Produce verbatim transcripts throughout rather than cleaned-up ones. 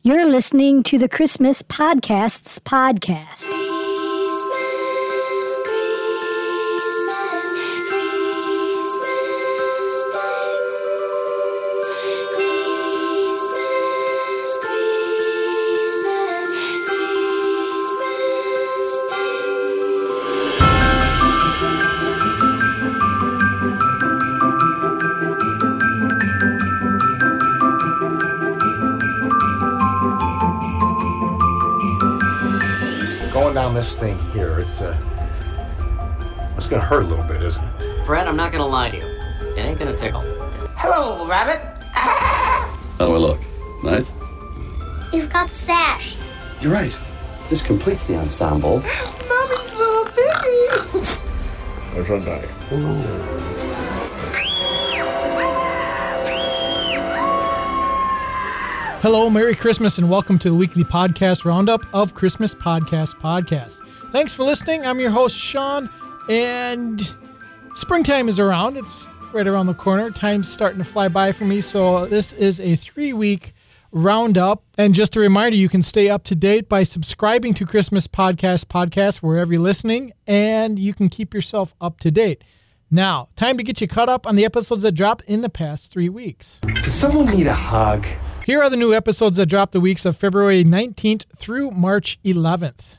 You're listening to the Christmas Podcasts podcast. Christmas, Christmas, Christmas time. Christmas, Christmas, Christmas Going down this thing here, it's uh, it's gonna hurt a little bit, isn't it? Fred, I'm not gonna lie to you. It ain't gonna tickle. Hello, Rabbit. How do I look? Nice? You've got sash. You're right. This completes the ensemble. Mommy's little baby. There's one back. Hello, Merry Christmas, and welcome to the weekly podcast roundup of Christmas Podcast Podcast. Thanks for listening. I'm your host, Sean, and springtime is around. It's right around the corner. Time's starting to fly by for me, so this is a three-week roundup. And just a reminder, you can stay up to date by subscribing to Christmas Podcast Podcast wherever you're listening, and you can keep yourself up to date. Now, time to get you caught up on the episodes that dropped in the past three weeks. Does someone need a hug? Here are the new episodes that dropped the weeks of February nineteenth through March eleventh.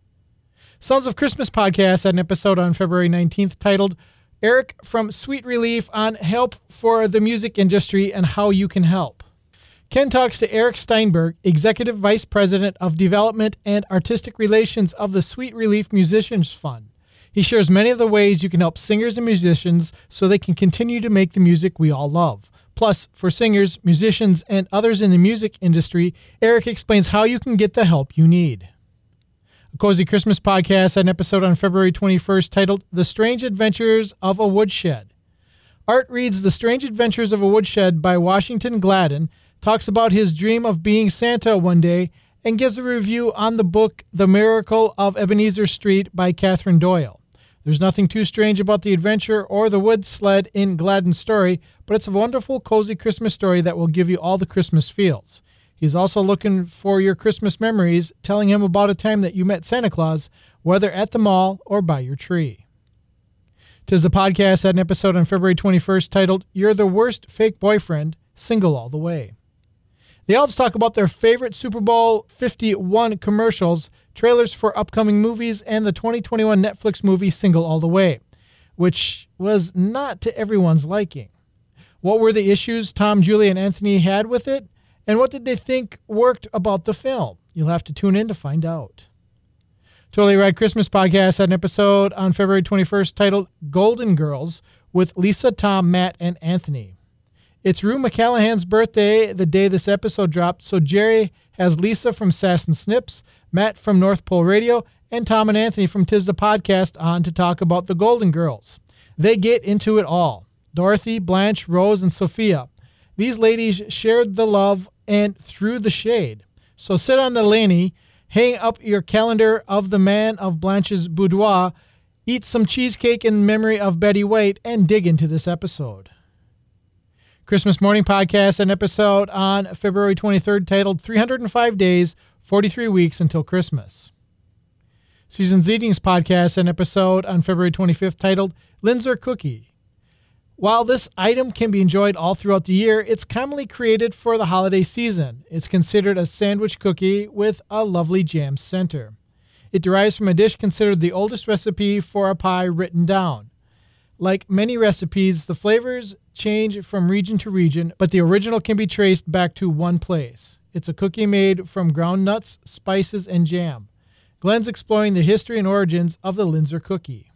Sons of Christmas Podcast had an episode on February nineteenth titled Eric from Sweet Relief on Help for the Music Industry and How You Can Help. Ken talks to Eric Steinberg, Executive Vice President of Development and Artistic Relations of the Sweet Relief Musicians Fund. He shares many of the ways you can help singers and musicians so they can continue to make the music we all love. Plus, for singers, musicians, and others in the music industry, Eric explains how you can get the help you need. A Cozy Christmas Podcast had an episode on February twenty-first titled The Strange Adventures of a Woodshed. Art reads The Strange Adventures of a Woodshed by Washington Gladden, talks about his dream of being Santa one day, and gives a review on the book The Miracle of Ebenezer Street by Catherine Doyle. There's nothing too strange about the adventure or the wood sled in Gladden's story, but it's a wonderful, cozy Christmas story that will give you all the Christmas feels. He's also looking for your Christmas memories, telling him about a time that you met Santa Claus, whether at the mall or by your tree. 'Tis the Podcast had an episode on February twenty-first titled You're the Worst Fake Boyfriend, Single All the Way. The Elves talk about their favorite Super Bowl fifty-one commercials, trailers for upcoming movies, and the twenty twenty-one Netflix movie Single All the Way, which was not to everyone's liking. What were the issues Tom, Julie, and Anthony had with it, and what did they think worked about the film? You'll have to tune in to find out. Totally Rad Christmas Podcast had an episode on February twenty-first titled Golden Girls with Lisa, Tom, Matt, and Anthony. It's Rue McCallahan's birthday the day this episode dropped, so Jerry has Lisa from Sass and Snips, Matt from North Pole Radio, and Tom and Anthony from 'Tis the Podcast on to talk about the Golden Girls. They get into it all. Dorothy, Blanche, Rose, and Sophia. These ladies shared the love and threw the shade. So sit on the laney, hang up your calendar of the man of Blanche's boudoir, eat some cheesecake in memory of Betty White, and dig into this episode. Christmas Morning Podcast, an episode on February twenty-third titled three hundred five Days, forty-three Weeks Until Christmas. Susan's Eatings Podcast, an episode on February twenty-fifth titled Linzer Cookie. While this item can be enjoyed all throughout the year, it's commonly created for the holiday season. It's considered a sandwich cookie with a lovely jam center. It derives from a dish considered the oldest recipe for a pie written down. Like many recipes, the flavors change from region to region, but the original can be traced back to one place. It's a cookie made from ground nuts, spices, and jam. Glenn's exploring the history and origins of the Linzer cookie.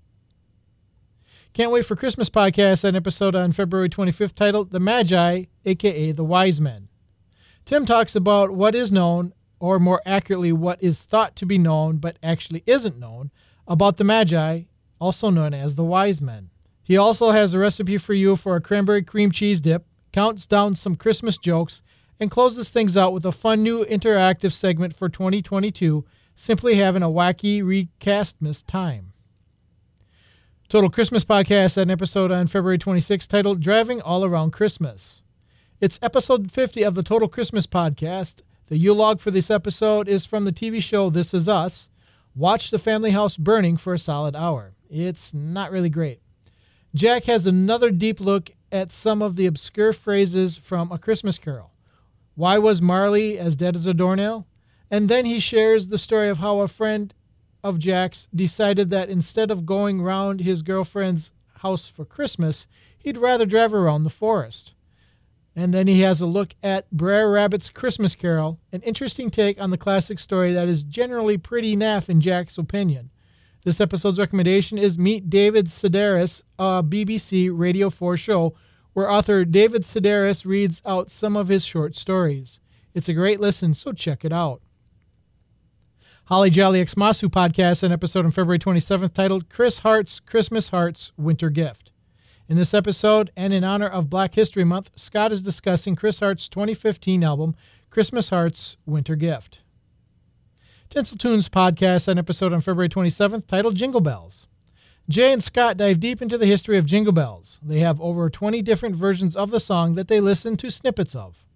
Can't Wait for Christmas Podcast, an episode on February twenty-fifth titled The Magi, aka The Wise Men. Tim talks about what is known, or more accurately, what is thought to be known but actually isn't known, about the Magi, also known as the Wise Men. He also has a recipe for you for a cranberry cream cheese dip, counts down some Christmas jokes, and closes things out with a fun new interactive segment for twenty twenty-two, simply having a wacky recastmas time. Total Christmas Podcast had an episode on February twenty-sixth titled Driving All Around Christmas. It's episode fifty of the Total Christmas Podcast. The U-log for this episode is from the T V show This Is Us. Watch the family house burning for a solid hour. It's not really great. Jack has another deep look at some of the obscure phrases from A Christmas Carol. Why was Marley as dead as a doornail? And then he shares the story of how a friend of Jack's decided that instead of going round his girlfriend's house for Christmas, he'd rather drive around the forest. And then he has a look at Brer Rabbit's Christmas Carol, an interesting take on the classic story that is generally pretty naff in Jack's opinion. This episode's recommendation is Meet David Sedaris, a B B C Radio four show, where author David Sedaris reads out some of his short stories. It's a great listen, so check it out. Holly Jolly Xmasu podcast an episode on February twenty-seventh titled Chris Hart's Christmas Hearts Winter Gift. In this episode, and in honor of Black History Month, Scott is discussing Chris Hart's twenty fifteen album, Christmas Hearts Winter Gift. Tinsel Tunes podcast an episode on February twenty-seventh titled Jingle Bells. Jay and Scott dive deep into the history of Jingle Bells. They have over twenty different versions of the song that they listen to snippets of.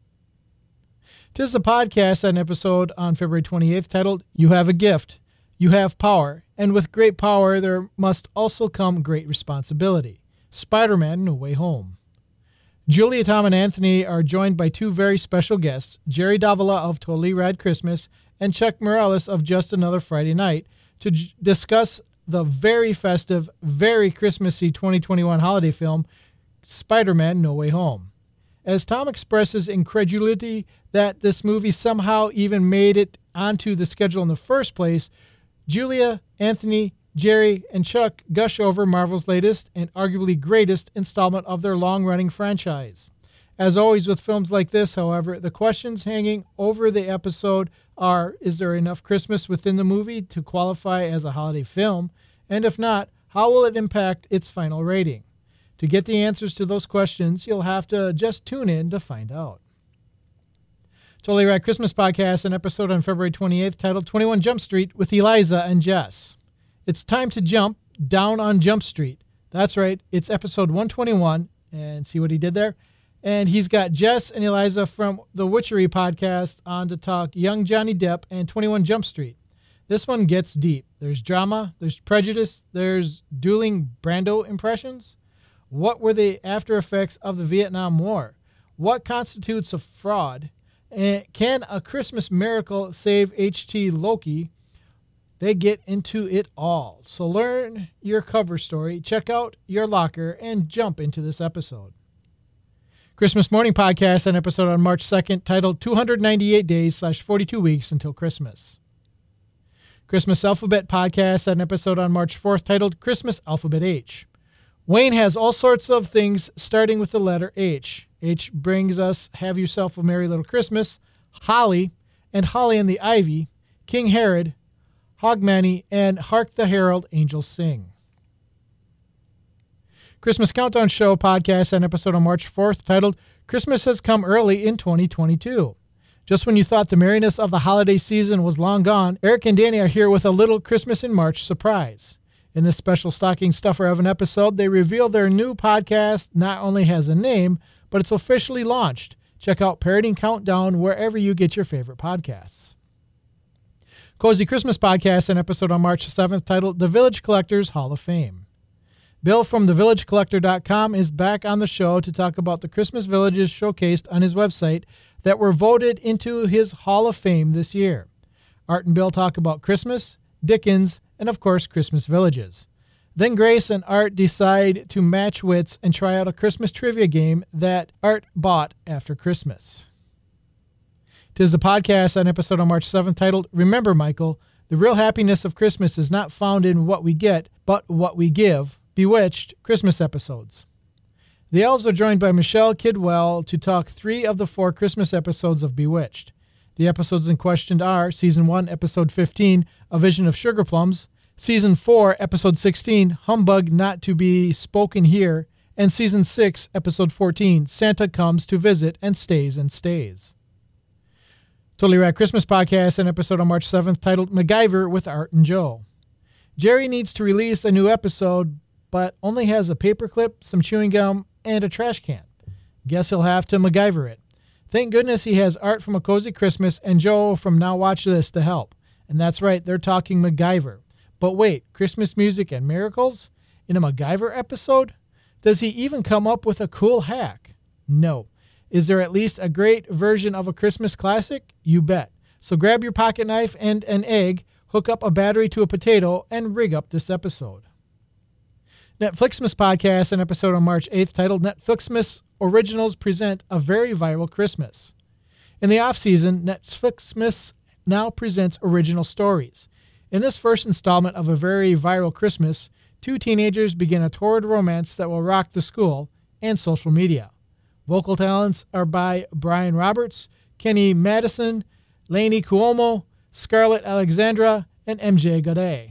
Tis the podcast an episode on February twenty-eighth titled You Have a Gift, You Have Power, and with great power there must also come great responsibility. Spider-Man No Way Home. Julia, Tom, and Anthony are joined by two very special guests, Jerry Davila of Totally Rad Christmas and Chuck Morales of Just Another Friday Night, to j- discuss the very festive, very Christmassy twenty twenty-one holiday film, Spider-Man No Way Home. As Tom expresses incredulity that this movie somehow even made it onto the schedule in the first place, Julia, Anthony, Jerry, and Chuck gush over Marvel's latest and arguably greatest installment of their long-running franchise. As always with films like this, however, the questions hanging over the episode are, is there enough Christmas within the movie to qualify as a holiday film? And if not, how will it impact its final rating? To get the answers to those questions, you'll have to just tune in to find out. Totally Rad Christmas podcast, an episode on February twenty-eighth titled twenty-one Jump Street with Eliza and Jess. It's time to jump down on Jump Street. That's right, it's episode one twenty-one, and see what he did there? And he's got Jess and Eliza from the Witchery podcast on to talk Young Johnny Depp and twenty-one Jump Street. This one gets deep. There's drama, there's prejudice, there's dueling Brando impressions. What were the after effects of the Vietnam War? What constitutes a fraud? And can a Christmas miracle save H T Loki? They get into it all. So learn your cover story, check out your locker, and jump into this episode. Christmas Morning Podcast, an episode on March second titled two hundred ninety-eight days slash forty-two weeks until Christmas. Christmas Alphabet Podcast, an episode on March fourth titled Christmas Alphabet H. Wayne has all sorts of things starting with the letter H. H brings us Have Yourself a Merry Little Christmas, Holly, and Holly and the Ivy, King Herod, Hogmanay, and Hark the Herald Angels Sing. Christmas Countdown Show podcast, an episode on March fourth titled Christmas Has Come Early in twenty twenty-two. Just when you thought the merriness of the holiday season was long gone, Eric and Danny are here with a little Christmas in March surprise. In this special stocking stuffer of an episode, they reveal their new podcast not only has a name, but it's officially launched. Check out Parenting Countdown wherever you get your favorite podcasts. Cozy Christmas Podcast, an episode on March seventh titled The Village Collectors Hall of Fame. Bill from the village collector dot com is back on the show to talk about the Christmas villages showcased on his website that were voted into his Hall of Fame this year. Art and Bill talk about Christmas, Dickens, and of course Christmas villages. Then Grace and Art decide to match wits and try out a Christmas trivia game that Art bought after Christmas. Tis the podcast, an episode on March seventh titled Remember, Michael, the real happiness of Christmas is not found in what we get, but what we give. Bewitched Christmas episodes. The elves are joined by Michelle Kidwell to talk three of the four Christmas episodes of Bewitched. The episodes in question are Season one, Episode fifteen, A Vision of Sugar Plums, Season four, Episode sixteen, Humbug Not to Be Spoken Here, and Season six, Episode fourteen, Santa Comes to Visit and Stays and Stays. Totally Rad Christmas Podcast, an episode on March seventh titled MacGyver with Art and Joe. Jerry needs to release a new episode, but only has a paperclip, some chewing gum, and a trash can. Guess he'll have to MacGyver it. Thank goodness he has Art from A Cozy Christmas and Joe from Now Watch This to help. And that's right, they're talking MacGyver. But wait, Christmas music and miracles? In a MacGyver episode? Does he even come up with a cool hack? No. Is there at least a great version of a Christmas classic? You bet. So grab your pocket knife and an egg, hook up a battery to a potato, and rig up this episode. Netflixmas Podcast, an episode on March eighth titled Netflixmas Originals Present a Very Viral Christmas. In the off-season, Netflixmas now presents original stories. In this first installment of A Very Viral Christmas, two teenagers begin a torrid romance that will rock the school and social media. Vocal talents are by Brian Roberts, Kenny Madison, Lainey Cuomo, Scarlett Alexandra, and M J Godet.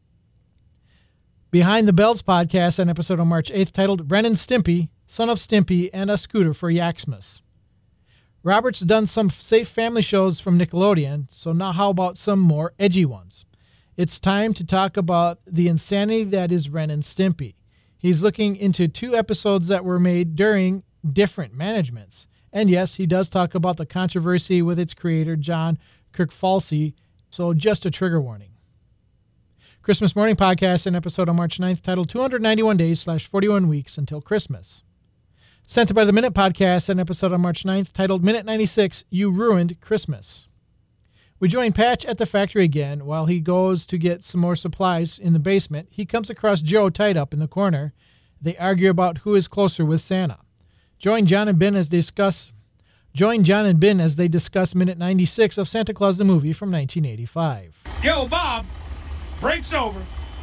Behind the Bells Podcast, an episode on March eighth titled Ren and Stimpy, Son of Stimpy, and a Scooter for Yaxmas. Roberts done some safe family shows from Nickelodeon, so now how about some more edgy ones? It's time to talk about the insanity that is Ren and Stimpy. He's looking into two episodes that were made during different managements. And yes, he does talk about the controversy with its creator, John Kirkfalsey, so just a trigger warning. Christmas Morning Podcast, an episode on March ninth titled two hundred ninety-one days slash forty-one weeks until Christmas. Santa by the Minute Podcast, an episode on March ninth titled Minute ninety-six, You Ruined Christmas. We join Patch at the factory again. While he goes to get some more supplies in the basement, he comes across Joe tied up in the corner. They argue about who is closer with Santa. Join John and Ben as they discuss Join John and Ben as they discuss Minute ninety-six of Santa Claus the Movie from nineteen eighty-five. Yo, Bob, break's over.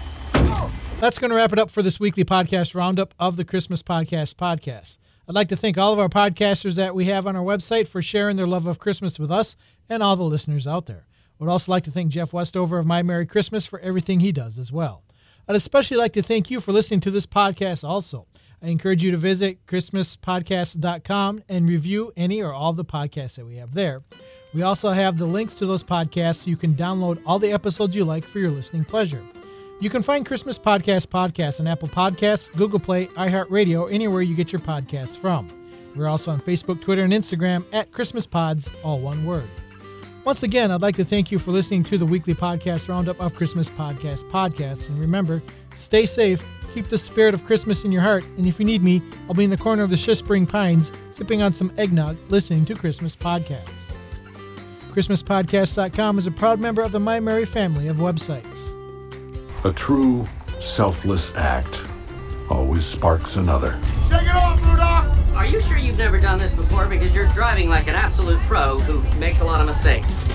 That's going to wrap it up for this weekly podcast roundup of the Christmas Podcast podcast. I'd like to thank all of our podcasters that we have on our website for sharing their love of Christmas with us and all the listeners out there. I would also like to thank Jeff Westover of My Merry Christmas for everything he does as well. I'd especially like to thank you for listening to this podcast also. I encourage you to visit christmas podcast dot com and review any or all of the podcasts that we have there. We also have the links to those podcasts so you can download all the episodes you like for your listening pleasure. You can find Christmas Podcast podcasts on Apple Podcasts, Google Play, iHeartRadio, anywhere you get your podcasts from. We're also on Facebook, Twitter, and Instagram at Christmas Pods, all one word. Once again, I'd like to thank you for listening to the weekly podcast roundup of Christmas Podcast podcasts. And remember, stay safe, keep the spirit of Christmas in your heart, and if you need me, I'll be in the corner of the Shipspring Pines, sipping on some eggnog, listening to Christmas Podcasts. Christmas Podcast dot com is a proud member of the My Merry family of websites. A true, selfless act always sparks another. Shake it off, Rudolph! Are you sure you've never done this before? Because you're driving like an absolute pro who makes a lot of mistakes.